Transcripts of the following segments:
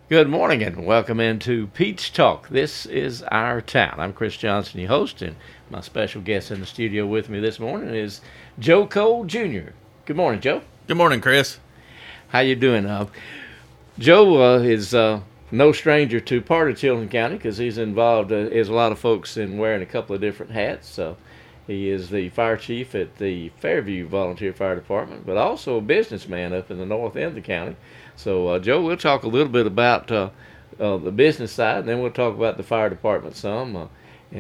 Good morning and welcome into Peach Talk. This is our town. I'm Chris Johnson, your host, and my special guest in the studio with me this morning is Joe Cole Jr. Good morning, Joe. Good morning, Chris. How you doing? Joe is no stranger to part of Chilton County because he's involved, as a lot of folks, in wearing a couple of different hats. He is the fire chief at the Fairview Volunteer Fire Department, but also a businessman up in the north end of the county. So, Joe, we'll talk a little bit about the business side, and then we'll talk about the fire department some.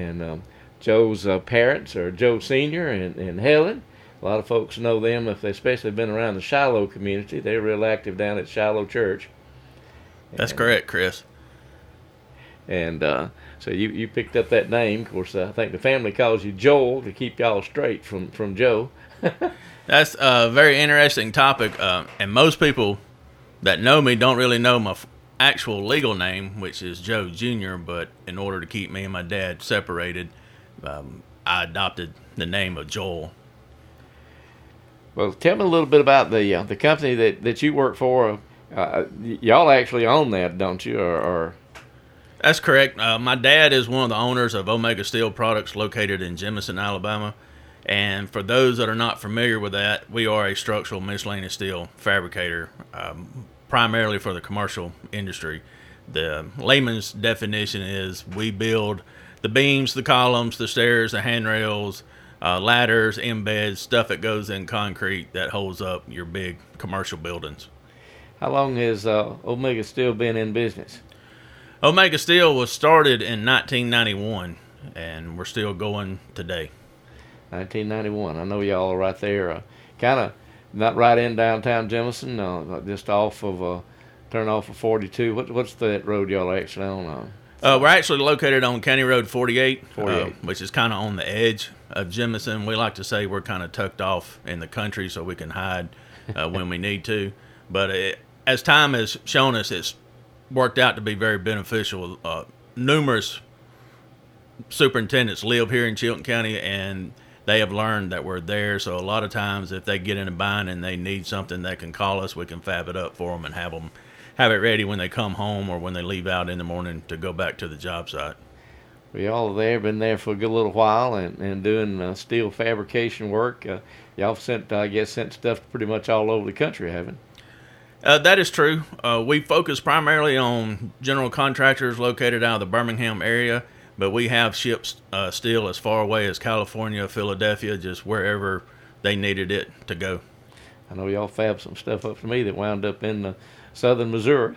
Joe's parents are Joe Sr. and Helen. A lot of folks know them if they especially been around the Shiloh community. They're real active down at Shiloh Church. That's correct, Chris. And so you picked up that name. Of course, I think the family calls you Joel to keep y'all straight from Joe. That's a very interesting topic, and most people that know me don't really know my actual legal name, which is Joe Jr., but in order to keep me and my dad separated, I adopted the name of Joel. Well, tell me a little bit about the company that you work for. Y'all actually own that, don't you? Or That's correct. My dad is one of the owners of Omega Steel Products located in Jemison, Alabama. And for those that are not familiar with that, we are a structural miscellaneous steel fabricator, primarily for the commercial industry. The layman's definition is we build the beams, the columns, the stairs, the handrails, ladders, embeds, stuff that goes in concrete that holds up your big commercial buildings. How long has Omega Steel been in business? Omega Steel was started in 1991, and we're still going today. 1991. I know y'all are right there, kind of not right in downtown Jemison, just off of turn off of 42. What's that road y'all are actually on? We're actually located on County Road 48, 48. Which is kind of on the edge of Jemison. We like to say we're kind of tucked off in the country so we can hide when we need to. But as time has shown us, it's worked out to be very beneficial. Numerous superintendents live here in Chilton County, and they have learned that we're there. So a lot of times if they get in a bind and they need something, they can call us. We can fab it up for them and have it ready when they come home or when they leave out in the morning to go back to the job site. We all been there for a good little while and doing steel fabrication work. Y'all sent stuff pretty much all over the country, haven't you? That is true. We focus primarily on general contractors located out of the Birmingham area, but we have shipped steel as far away as California, Philadelphia, just wherever they needed it to go. I know y'all fabbed some stuff up for me that wound up in southern Missouri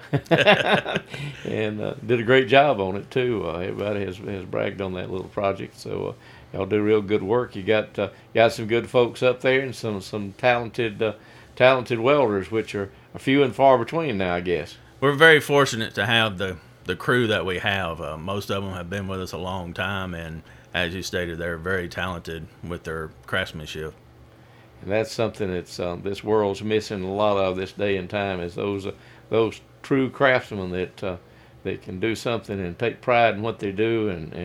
and did a great job on it, too. Everybody has bragged on that little project, so y'all do real good work. You got some good folks up there and some talented welders, which are few and far between now, I guess. We're very fortunate to have the crew that we have. Most of them have been with us a long time, and as you stated, they're very talented with their craftsmanship. And that's something that's this world's missing a lot of this day and time, is those true craftsmen that can do something and take pride in what they do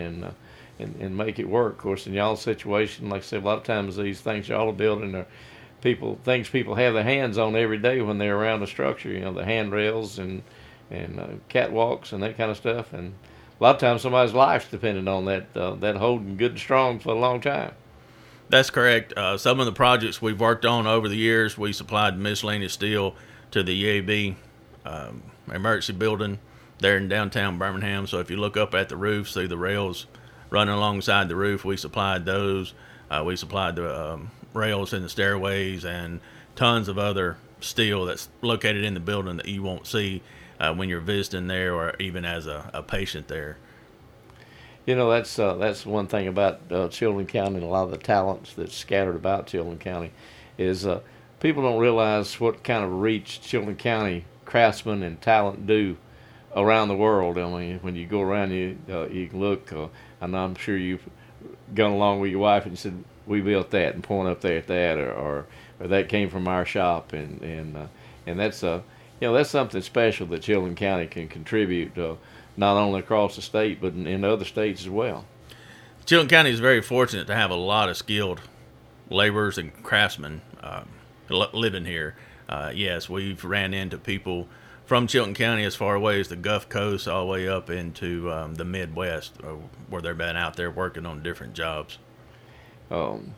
and make it work. Of course, in y'all's situation, like I said, a lot of times these things y'all are building are things people have their hands on every day when they're around the structure. You know, the handrails and catwalks and that kind of stuff. And a lot of times somebody's life's dependent on that holding good and strong for a long time. That's correct. Some of the projects we've worked on over the years, we supplied miscellaneous steel to the EAB emergency building there in downtown Birmingham. So if you look up at the roof, see the rails running alongside the roof, we supplied those. We supplied the rails in the stairways and tons of other steel that's located in the building that you won't see when you're visiting there or even as a patient there. You know, that's one thing about Chilton County and a lot of the talents that's scattered about Chilton County is people don't realize what kind of reach Chilton County craftsmen and talent do around the world. I mean, when you go around, you can look, and I'm sure you've gone along with your wife and said, we built that, and point up there at that, or that came from our shop, and that's that's something special that Chilton County can contribute, not only across the state but in other states as well. Chilton County is very fortunate to have a lot of skilled laborers and craftsmen living here. Yes, we've ran into people from Chilton County as far away as the Gulf Coast, all the way up into the Midwest, where they've been out there working on different jobs. Um,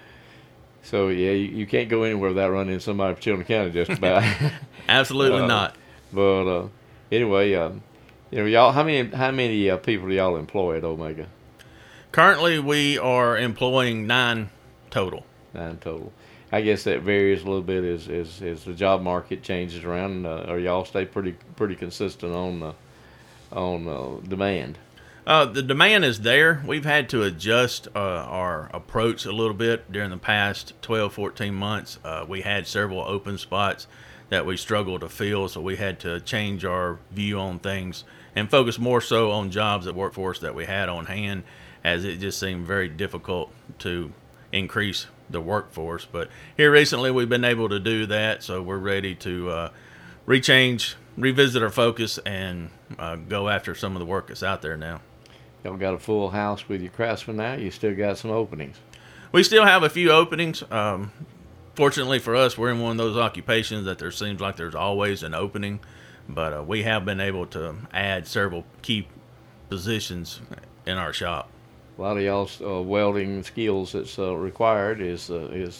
so yeah, you can't go anywhere without running into somebody from Chilton County, just about. Absolutely not. But anyway, y'all, how many people do y'all employ at Omega? Currently, we are employing 9 total. 9 total. I guess that varies a little bit as the job market changes around, or y'all stay pretty consistent on demand. The demand is there. We've had to adjust our approach a little bit during the past 12, 14 months. We had several open spots that we struggled to fill, so we had to change our view on things and focus more so on jobs at workforce that we had on hand, as it just seemed very difficult to increase the workforce. But here recently we've been able to do that, so we're ready to revisit our focus and go after some of the work that's out there now. Y'all got a full house with your craftsmen now? You still got some openings? We still have a few openings. Fortunately for us, we're in one of those occupations that there seems like there's always an opening, but we have been able to add several key positions in our shop. A lot of y'all's welding skills that's required is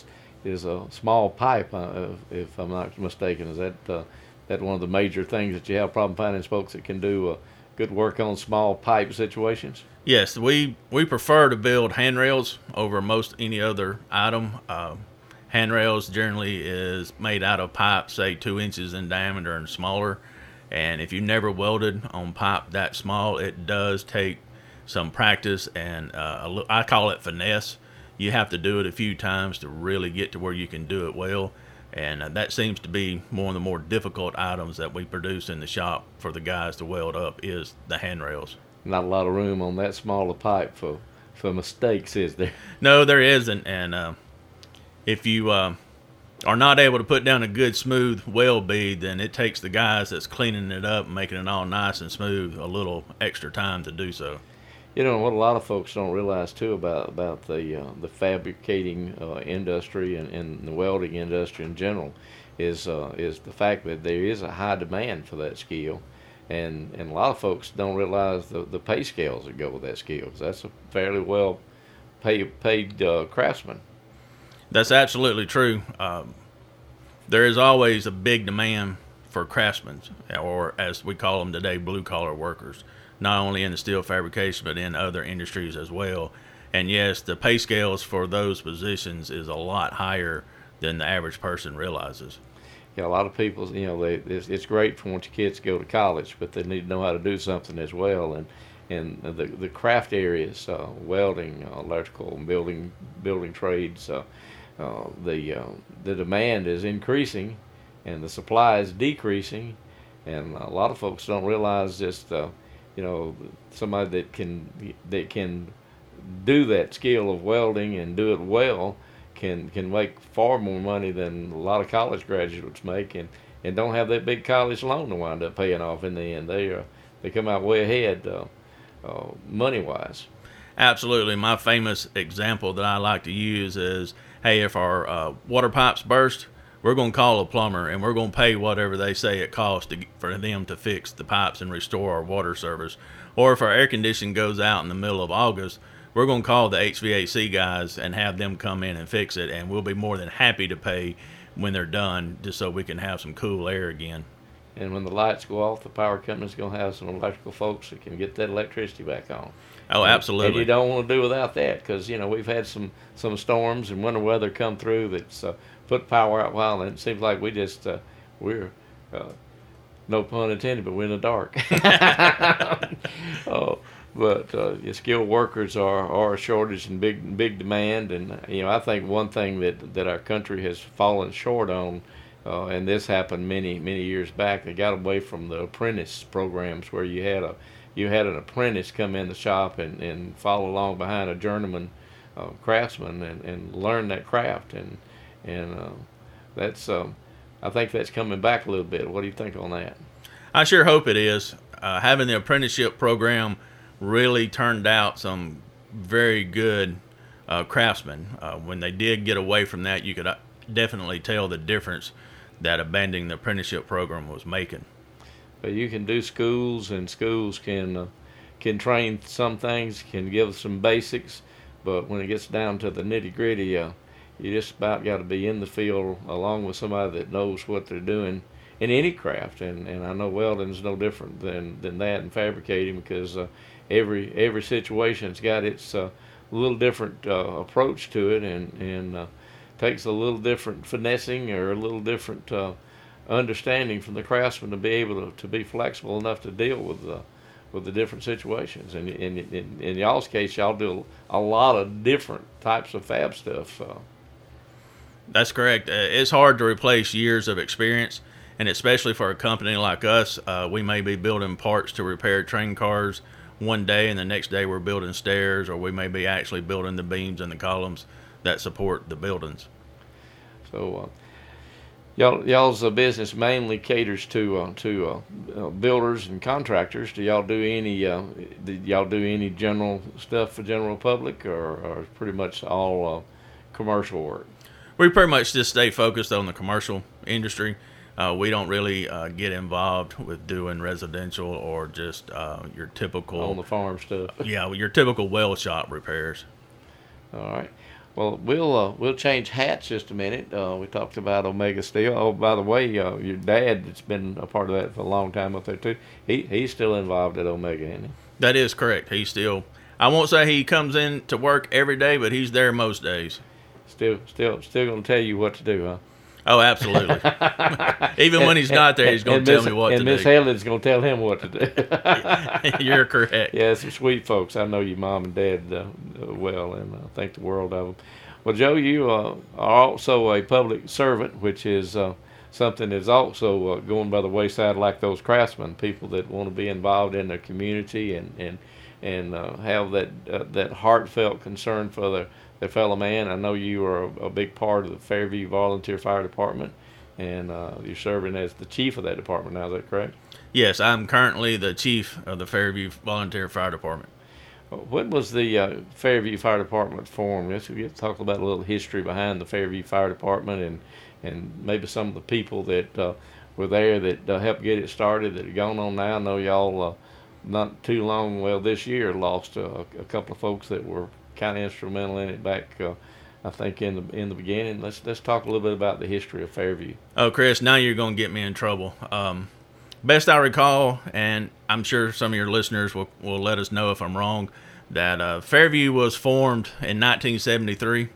a small pipe, if I'm not mistaken. Is that one of the major things that you have a problem finding folks that can do good work on small pipe situations? Yes, we prefer to build handrails over most any other item. Handrails generally is made out of pipe, say 2 inches in diameter and smaller. And if you never welded on pipe that small, it does take some practice and I call it finesse. You have to do it a few times to really get to where you can do it well. And that seems to be one of the more difficult items that we produce in the shop for the guys to weld up is the handrails. Not a lot of room on that small a pipe for mistakes, is there? No, there isn't. And if you are not able to put down a good smooth weld bead, then it takes the guys that's cleaning it up and making it all nice and smooth a little extra time to do so. You know what a lot of folks don't realize too about the fabricating industry and the welding industry in general is the fact that there is a high demand for that skill, and a lot of folks don't realize the pay scales that go with that skill, 'cause that's a fairly well paid craftsman. That's absolutely true. There is always a big demand for craftsmen, or as we call them today, blue-collar workers, not only in the steel fabrication but in other industries as well. And yes, the pay scales for those positions is a lot higher than the average person realizes. Yeah, a lot of people, it's great for once your kids go to college, but they need to know how to do something as well. And the craft areas, welding, electrical, and building trades, the demand is increasing, and the supply is decreasing. And a lot of folks don't realize just somebody that can do that skill of welding and do it well can make far more money than a lot of college graduates make, and don't have that big college loan to wind up paying off in the end. They come out way ahead money wise. Absolutely. My famous example that I like to use is, hey, if our water pipes burst, we're going to call a plumber, and we're going to pay whatever they say it costs for them to fix the pipes and restore our water service. Or if our air conditioning goes out in the middle of August, we're going to call the HVAC guys and have them come in and fix it, and we'll be more than happy to pay when they're done, just so we can have some cool air again. And when the lights go off, the power company's going to have some electrical folks that can get that electricity back on. Oh, absolutely. And you don't want to do without that, because we've had some storms and winter weather come through that's put power out a while, and it seems like we're no pun intended, but we're in the dark. But your skilled workers are a shortage and big demand, and I think one thing that our country has fallen short on, and this happened many years back, they got away from the apprentice programs where you had an apprentice come in the shop and follow along behind a journeyman craftsman and learn that craft, and that's I think that's coming back a little bit. What do you think on that? I sure hope it is. Having the apprenticeship program really turned out some very good craftsmen. When they did get away from that, you could definitely tell the difference that abandoning the apprenticeship program was making. But you can do schools, and schools can train some things, can give some basics, but when it gets down to the nitty gritty, you just about got to be in the field along with somebody that knows what they're doing in any craft. And I know welding's no different than that, and fabricating, because every situation's got its little different approach to it, and takes a little different finessing or a little different understanding from the craftsman to be able to be flexible enough to deal with the different situations. And in y'all's case, y'all do a lot of different types of fab stuff. That's correct. It's hard to replace years of experience, and especially for a company like us, we may be building parts to repair train cars one day, and the next day we're building stairs, or we may be actually building the beams and the columns that support the buildings. So y'all's business mainly caters to builders and contractors. Do y'all do any general stuff for general public, or pretty much all commercial work? We pretty much just stay focused on the commercial industry. We don't really get involved with doing residential or just your typical on the farm stuff. Yeah, your typical weld shop repairs. All right. Well, we'll change hats just a minute. We talked about Omega Steel. Oh, by the way, your dad has been a part of that for a long time up there too. He's still involved at Omega, isn't he? That is correct. He's still. I won't say he comes in to work every day, but he's there most days. Still going to tell you what to do, huh? Oh, absolutely. Even when he's not there, he's going to tell me what to do. And Miss Helen's going to tell him what to do. You're correct. Yeah, some sweet folks. I know your mom and dad well, and I think the world of them. Well, Joe, you are also a public servant, which is something that's also going by the wayside, like those craftsmen, people that want to be involved in their community and have that heartfelt concern for their fellow man. I know you are a big part of the Fairview Volunteer Fire Department, and you're serving as the chief of that department now. Is that correct? Yes, I'm currently the chief of the Fairview Volunteer Fire Department. When was the Fairview Fire Department formed? Let's talk about a little history behind the Fairview Fire Department and maybe some of the people that were there that helped get it started that are going on now. I know y'all not too long, this year, lost a couple of folks that were kind of instrumental in it back, I think, in the beginning. Let's talk a little bit about the history of Fairview. Oh, Chris, now you're going to get me in trouble. Best I recall, and I'm sure some of your listeners will let us know if I'm wrong, that Fairview was formed in 1973.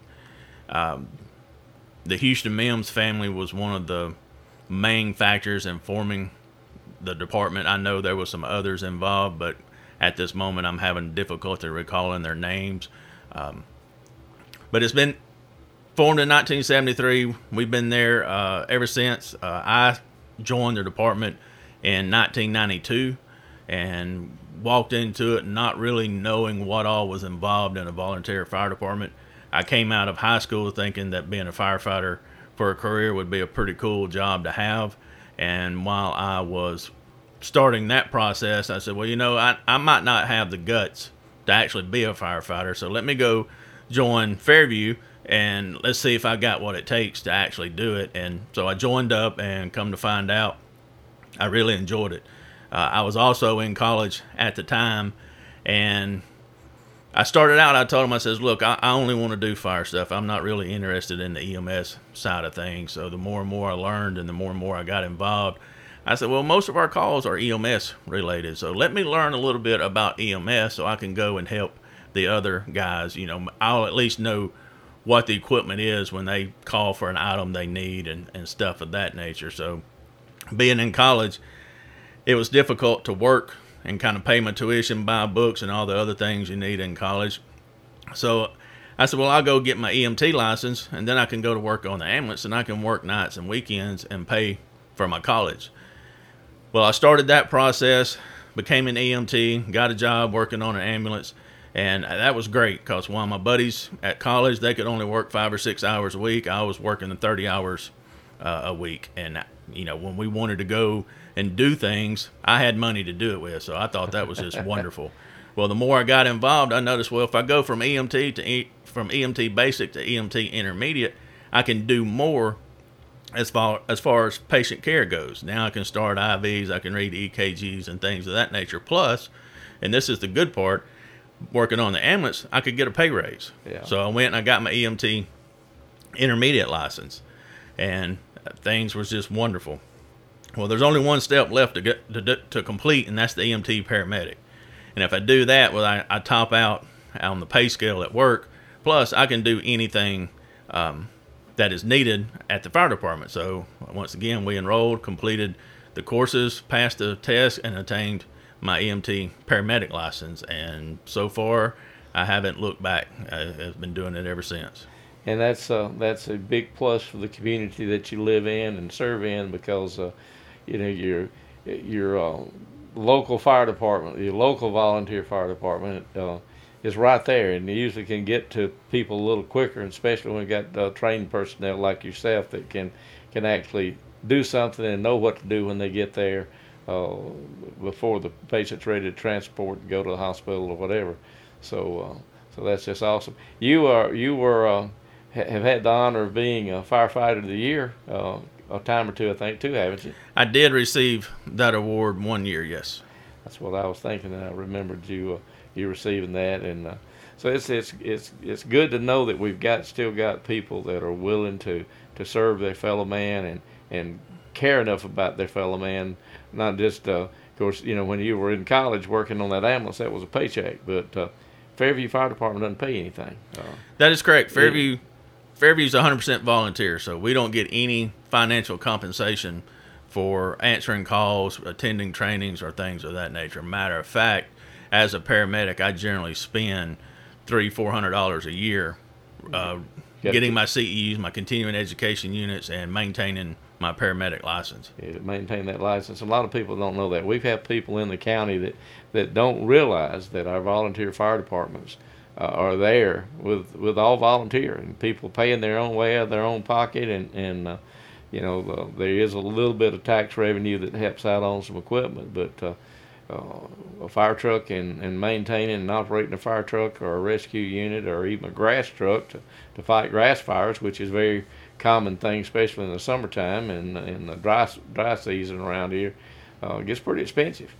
The Houston Mims family was one of the main factors in forming the department. I know there was some others involved, but at this moment I'm having difficulty recalling their names. But it's been formed in 1973. We've been there ever since. I joined the department in 1992 and walked into it not really knowing what all was involved in a volunteer fire department. I came out of high school thinking that being a firefighter for a career would be a pretty cool job to have. And while I was starting that process, I said, well, I might not have the guts to actually be a firefighter, so let me go join Fairview and let's see if I got what it takes to actually do it. And so I joined up, and come to find out, I really enjoyed it. I was also in college at the time, and I started out, I told him, I says, look, I only want to do fire stuff. I'm not really interested in the EMS side of things. So the more and more I learned and the more I got involved, I said, well, most of our calls are EMS related. So let me learn a little bit about EMS so I can go and help the other guys. I'll at least know what the equipment is when they call for an item they need and stuff of that nature. So being in college, it was difficult to work and kind of pay my tuition, buy books, and all the other things you need in college. So I said, well, I'll go get my EMT license, and then I can go to work on the ambulance, and I can work nights and weekends and pay for my college. Well, I started that process, became an EMT, got a job working on an ambulance, and that was great because while my buddies at college, they could only work 5 or 6 hours a week, I was working 30 hours a week. And, when we wanted to go and do things, I had money to do it with, so I thought that was just wonderful. Well, the more I got involved, I noticed, well, if I go from EMT basic to EMT intermediate, I can do more as far as patient care goes. Now I can start IVs, I can read EKGs and things of that nature. Plus, and this is the good part, working on the ambulance, I could get a pay raise. Yeah. So I went and I got my EMT intermediate license, and things was just wonderful. Well, there's only one step left to complete, and that's the EMT paramedic. And if I do that, well, I top out on the pay scale at work. Plus, I can do anything that is needed at the fire department. So once again, we enrolled, completed the courses, passed the test, and attained my EMT paramedic license. And so far, I haven't looked back. I've been doing it ever since. And that's a big plus for the community that you live in and serve in, because your local fire department, your local volunteer fire department is right there, and you usually can get to people a little quicker, and especially when you got trained personnel like yourself that can actually do something and know what to do when they get there before the patient's ready to transport and go to the hospital or whatever. So that's just awesome. You have had the honor of being a firefighter of the year a time or two, I think, too, haven't you? I did receive that award one year, yes. That's what I was thinking, and I remembered you receiving that, and so it's good to know that we've still got people that are willing to serve their fellow man and care enough about their fellow man, not just of course, when you were in college working on that ambulance, that was a paycheck, but Fairview Fire Department doesn't pay anything. That is correct. Fairview's 100% volunteer, so we don't get any financial compensation for answering calls, attending trainings, or things of that nature. Matter of fact, as a paramedic, I generally spend $300-400 a year getting my CEUs, my continuing education units, and maintaining my paramedic license. Yeah, to maintain that license. A lot of people don't know that. We've had people in the county that don't realize that our volunteer fire departments are there with all volunteer, and people paying their own way out of their own pocket, and there is a little bit of tax revenue that helps out on some equipment, but a fire truck and maintaining and operating a fire truck or a rescue unit or even a grass truck to fight grass fires, which is a very common thing, especially in the summertime and in the dry season around here, gets pretty expensive.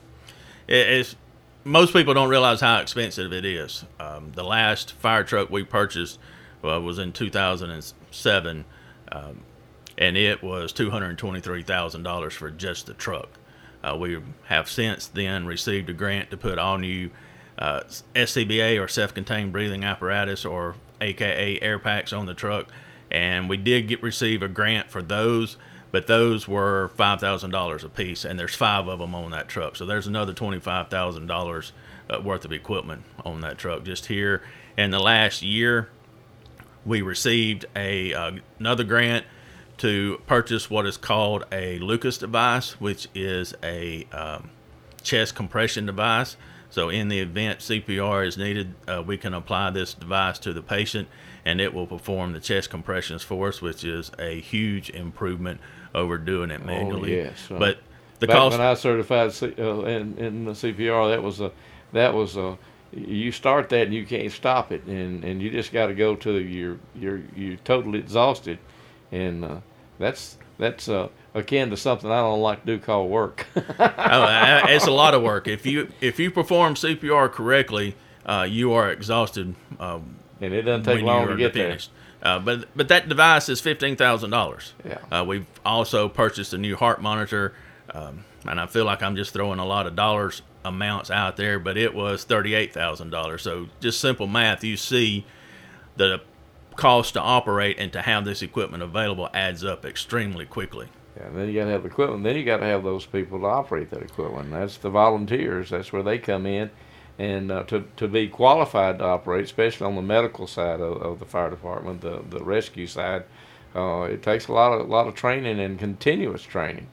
Most people don't realize how expensive it is. The last fire truck we purchased was in 2007, and it was $223,000 for just the truck. We have since then received a grant to put all new SCBA, or self-contained breathing apparatus, or AKA air packs, on the truck, and we did receive a grant for those, but those were $5,000 a piece, and there's 5 of them on that truck. So there's another $25,000 worth of equipment on that truck. Just here in the last year, we received another grant to purchase what is called a Lucas device, which is a chest compression device. So in the event CPR is needed, we can apply this device to the patient, and it will perform the chest compressions for us, which is a huge improvement over doing it manually. Oh, yes. But the back cost, when I certified in the CPR, that was you start that and you can't stop it, and you just got to go till you're totally exhausted, and that's akin to something I don't like to do called work. It's a lot of work. If you perform CPR correctly, you are exhausted. And it doesn't take long to get finished. But that device is $15,000. Yeah. We've also purchased a new heart monitor, and I feel like I'm just throwing a lot of dollars amounts out there, but it was $38,000. So just simple math, you see the cost to operate and to have this equipment available adds up extremely quickly. Yeah, and then you got to have the equipment. Then you got to have those people to operate that equipment. That's the volunteers. That's where they come in, and to be qualified to operate, especially on the medical side of the fire department, the rescue side, it takes a lot of training and continuous training.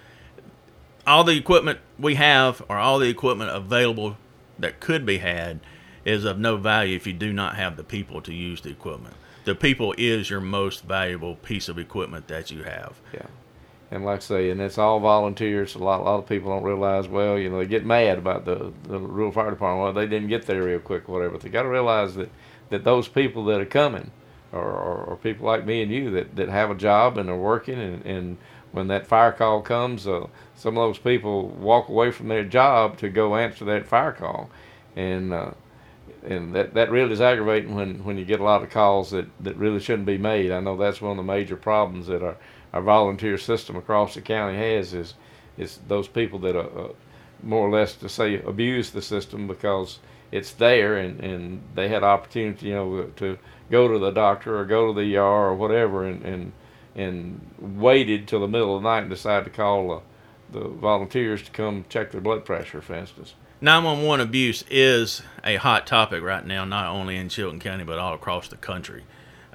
All the equipment we have, or all the equipment available that could be had, is of no value if you do not have the people to use the equipment. The people is your most valuable piece of equipment that you have. Yeah. And like I say, and it's all volunteers. A lot of people don't realize, well, they get mad about the rural fire department. Well, they didn't get there real quick or whatever. But they got to realize that those people that are coming or people like me and you that have a job and are working, and when that fire call comes, some of those people walk away from their job to go answer that fire call, and that really is aggravating when you get a lot of calls that really shouldn't be made. I know that's one of the major problems that our volunteer system across the county has is those people that more or less to say abuse the system because it's there and they had opportunity, to go to the doctor or go to the ER or whatever and waited till the middle of the night and decided to call the volunteers to come check their blood pressure, for instance. 911 abuse is a hot topic right now, not only in Chilton County, but all across the country.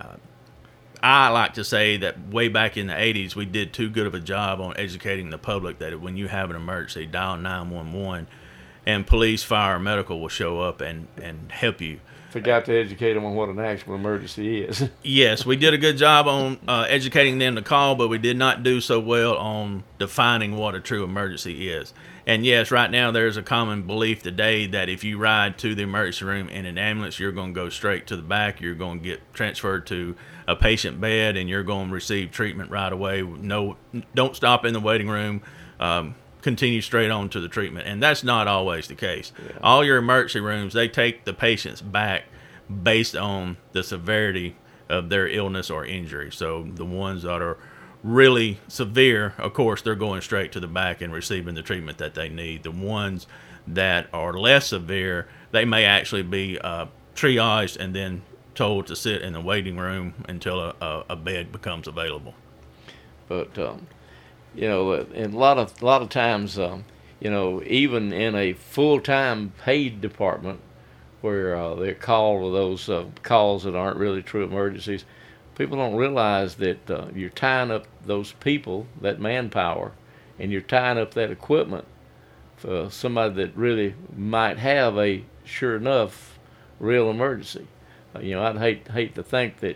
I like to say that way back in the 80s, we did too good of a job on educating the public that when you have an emergency, dial 911, and police, fire, medical will show up and help you. Forgot to educate them on what an actual emergency is. Yes, we did a good job on educating them to call, but we did not do so well on defining what a true emergency is. And yes, right now there's a common belief today that if you ride to the emergency room in an ambulance, you're going to go straight to the back. You're going to get transferred to a patient bed, and you're going to receive treatment right away. No, don't stop in the waiting room. Continue straight on to the treatment. And that's not always the case. Yeah. All your emergency rooms, they take the patients back based on the severity of their illness or injury. So the ones that are really severe, of course, they're going straight to the back and receiving the treatment that they need. The ones that are less severe, they may actually be triaged and then told to sit in the waiting room until a bed becomes available. But and a lot of times, even in a full-time paid department where they're called those calls that aren't really true emergencies, people don't realize that you're tying up those people, that manpower, and you're tying up that equipment for somebody that really might have a sure enough real emergency. I'd hate to think that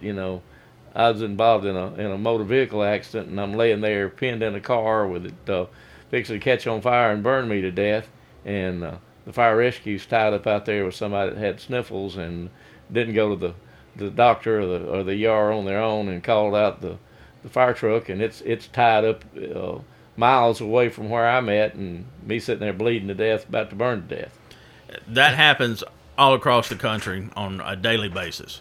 I was involved in a motor vehicle accident and I'm laying there pinned in a car with it fixing to catch on fire and burn me to death, and the fire rescue's tied up out there with somebody that had sniffles and didn't go to the doctor or the ER on their own and called out the fire truck, and it's tied up miles away from where I'm at, and me sitting there bleeding to death, about to burn to death. That happens all across the country on a daily basis.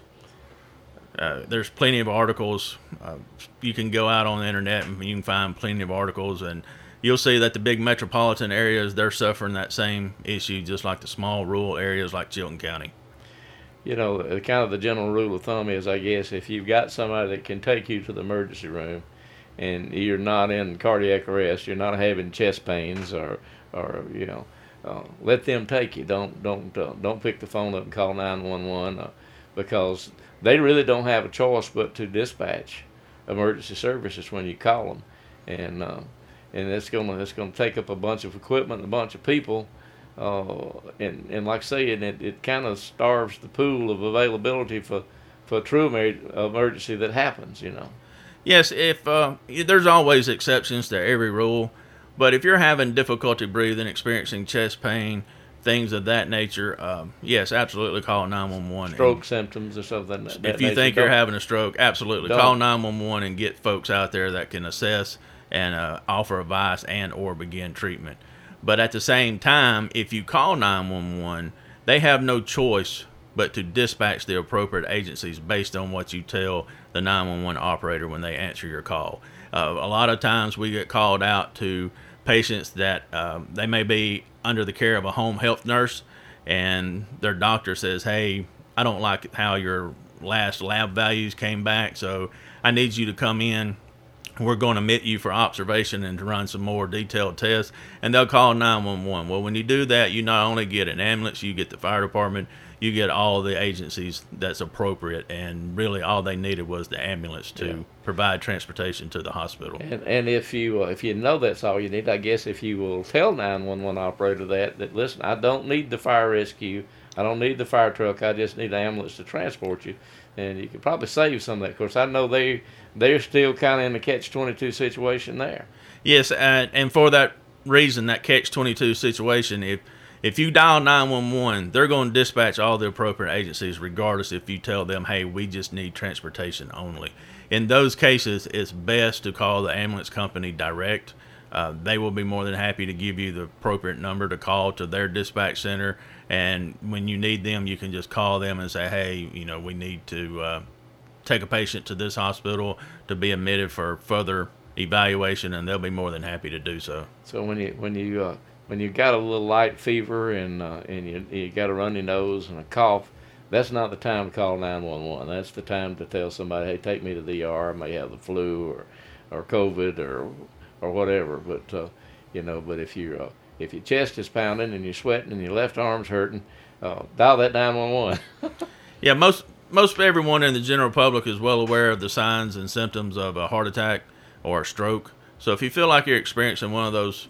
There's plenty of articles. You can go out on the internet and you can find plenty of articles, and you'll see that the big metropolitan areas, they're suffering that same issue just like the small rural areas like Chilton County. Kind of the general rule of thumb is, I guess, if you've got somebody that can take you to the emergency room and you're not in cardiac arrest, you're not having chest pains or let them take you. Don't pick the phone up and call 911 because they really don't have a choice but to dispatch emergency services when you call them, and it's gonna take up a bunch of equipment and a bunch of people, and like I say, it kind of starves the pool of availability for a true emergency that happens. Yes, if there's always exceptions to every rule, but if you're having difficulty breathing, experiencing chest pain, things of that nature, yes, absolutely call 911. Stroke symptoms or something. If you think you're having a stroke, absolutely call 911 and get folks out there that can assess and offer advice and or begin treatment. But at the same time, if you call 911, they have no choice but to dispatch the appropriate agencies based on what you tell the 911 operator when they answer your call. A lot of times we get called out to patients that they may be under the care of a home health nurse, and their doctor says, hey, I don't like how your last lab values came back, so I need you to come in. We're going to admit you for observation and to run some more detailed tests, and they'll call 911. Well, when you do that, you not only get an ambulance, you get the fire department, you get all the agencies that's appropriate, and really all they needed was the ambulance to provide transportation to the hospital. And if you know that's all you need, I guess if you will tell 911 operator that listen, I don't need the fire rescue, I don't need the fire truck, I just need an ambulance to transport you, and you could probably save some of that. Of course, I know they're still kind of in the catch-22 situation there. Yes, and for that reason, that catch-22 situation, if you dial 911, they're going to dispatch all the appropriate agencies, regardless if you tell them, hey, we just need transportation only. In those cases, it's best to call the ambulance company direct. They will be more than happy to give you the appropriate number to call to their dispatch center. And when you need them, you can just call them and say, hey, we need to take a patient to this hospital to be admitted for further evaluation, and they'll be more than happy to do so. So when you got a little light fever and you got a runny nose and a cough, that's not the time to call 911. That's the time to tell somebody, hey, take me to the ER. I may have the flu or COVID or whatever. But but if your chest is pounding and you're sweating and your left arm's hurting, dial that 911. Yeah, most everyone in the general public is well aware of the signs and symptoms of a heart attack or a stroke. So if you feel like you're experiencing one of those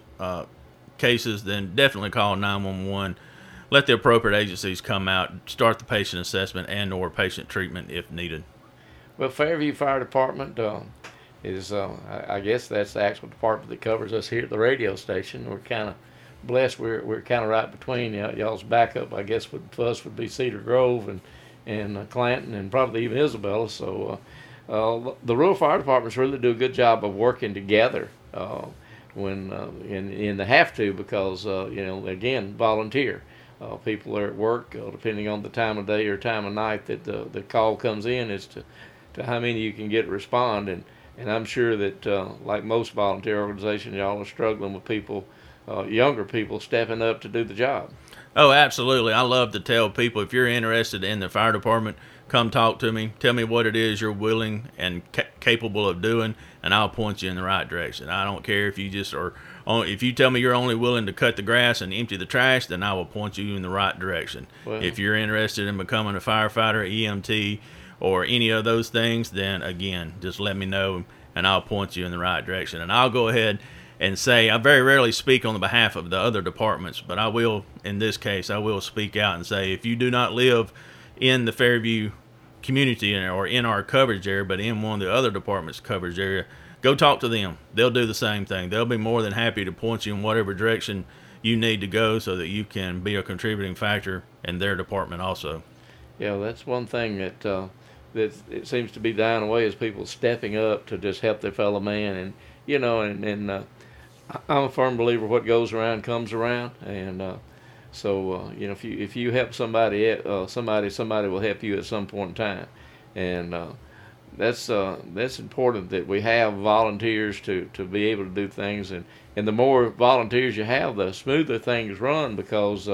cases, then definitely call 911. Let the appropriate agencies come out, start the patient assessment and or patient treatment if needed. Well, Fairview Fire Department is, I guess that's the actual department that covers us here at the radio station. We're kind of blessed. We're kind of right between y'all's backup. I guess for us would be Cedar Grove and Clanton and probably even Isabella. So the rural fire departments really do a good job of working together when they have to, because again, volunteer. People are at work, depending on the time of day or time of night that the call comes in as to how many you can get to respond. And I'm sure that, like most volunteer organizations, y'all are struggling with people, younger people, stepping up to do the job. Oh, absolutely. I love to tell people, if you're interested in the fire department, come talk to me. Tell me what it is you're willing and capable of doing, and I'll point you in the right direction. I don't care if you if you tell me you're only willing to cut the grass and empty the trash, then I will point you in the right direction. Well, if you're interested in becoming a firefighter, EMT, or any of those things, then again, just let me know and I'll point you in the right direction. And I'll go ahead and say, I very rarely speak on the behalf of the other departments, but I will, in this case, I will speak out and say, if you do not live in the Fairview community or in our coverage area, but in one of the other departments' coverage area, go talk to them. They'll do the same thing. They'll be more than happy to point you in whatever direction you need to go so that you can be a contributing factor in their department also. Yeah, that's one thing that it seems to be dying away, is people stepping up to just help their fellow man. And I'm a firm believer what goes around comes around. And so if you help somebody, somebody will help you at some point in time. And that's important that we have volunteers to be able to do things, and the more volunteers you have, the smoother things run, because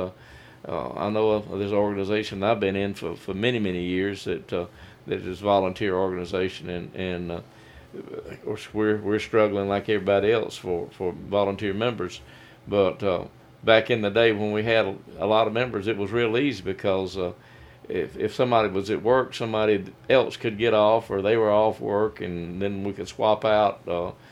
I know of this organization I've been in for many years that is a volunteer organization, and of course we're struggling like everybody else for volunteer members, but back in the day when we had a lot of members, it was real easy, because if somebody was at work, somebody else could get off, or they were off work, and then we could swap out,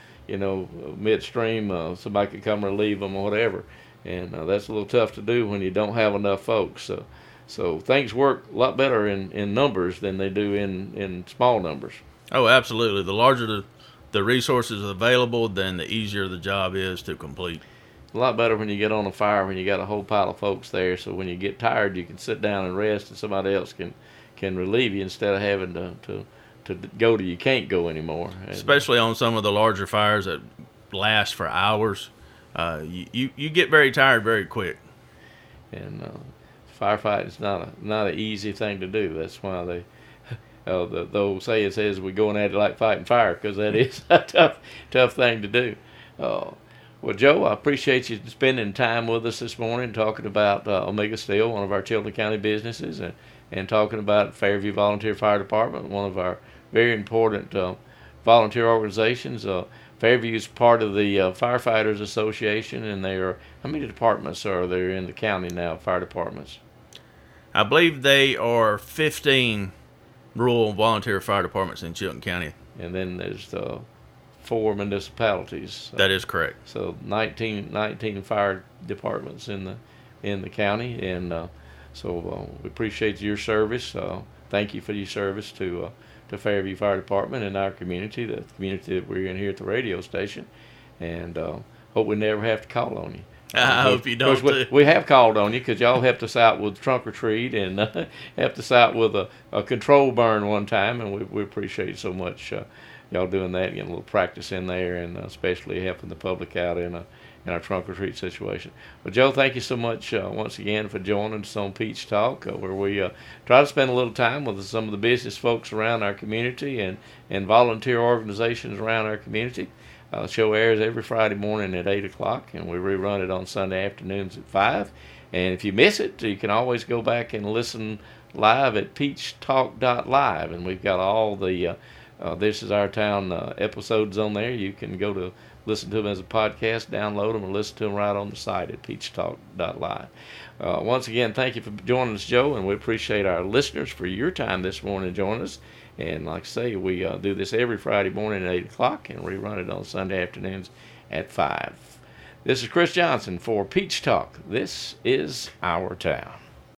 midstream. Somebody could come relieve them or whatever. And that's a little tough to do when you don't have enough folks. So things work a lot better in numbers than they do in small numbers. Oh, absolutely. The larger the resources available, then the easier the job is to complete. A lot better when you get on a fire, when you got a whole pile of folks there, so when you get tired, you can sit down and rest, and somebody else can relieve you instead of having to go to you can't go anymore. Especially on some of the larger fires that last for hours, you get very tired very quick. And firefighting is not an easy thing to do. That's why they the old saying says we're going at it like fighting fire, because that is a tough thing to do. Well, Joe, I appreciate you spending time with us this morning, talking about Omega Steel, one of our Chilton County businesses, and talking about Fairview Volunteer Fire Department, one of our very important volunteer organizations. Fairview is part of the Firefighters Association, and how many departments are there in the county now, fire departments? I believe they are 15 rural volunteer fire departments in Chilton County. And then there's 4 municipalities. That is correct. So 19 fire departments in the county, and so we appreciate your service. Thank you for your service to Fairview Fire Department and our community, the community that we're in here at the radio station, and hope we never have to call on you. I hope you don't. We have called on you because y'all helped us out with trunk or treat and helped us out with a control burn one time, and we appreciate you so much. Y'all doing that, getting a little practice in there, and especially helping the public out in our trunk or treat situation. Well, Joe, thank you so much once again for joining us on Peach Talk, where we try to spend a little time with some of the business folks around our community and volunteer organizations around our community. The show airs every Friday morning at 8 o'clock, and we rerun it on Sunday afternoons at 5. And if you miss it, you can always go back and listen live at peachtalk.live, and we've got all the This Is Our Town episodes on there. You can go to listen to them as a podcast, download them, and listen to them right on the site at peachtalk.live. Once again, thank you for joining us, Joe, and we appreciate our listeners for your time this morning joining us. And like I say, we do this every Friday morning at 8 o'clock and rerun it on Sunday afternoons at 5. This is Chris Johnson for Peach Talk. This is our town.